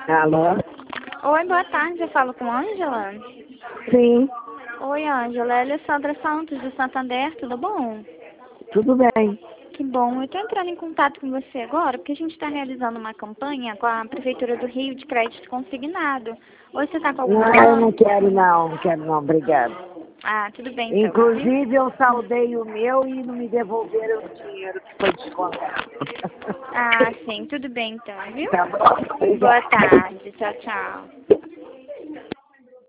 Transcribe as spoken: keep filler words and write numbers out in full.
Alô? Oi, boa tarde, eu falo com a Ângela? Sim, Oi, Ângela, é Alessandra Santos, do Santander, tudo bom? tudo bem. Que bom, eu estou entrando em contato com você agora porque a gente está realizando uma campanha com a Prefeitura do Rio de crédito consignado. Hoje você está com algum Não, eu não plano? quero não, não quero não, obrigado. Ah, tudo bem então, viu? Inclusive eu saudei o meu e não me devolveram o dinheiro que foi descontado. Ah, sim, tudo bem então, viu? Tá bom? Boa Obrigada. tarde, tchau, tchau.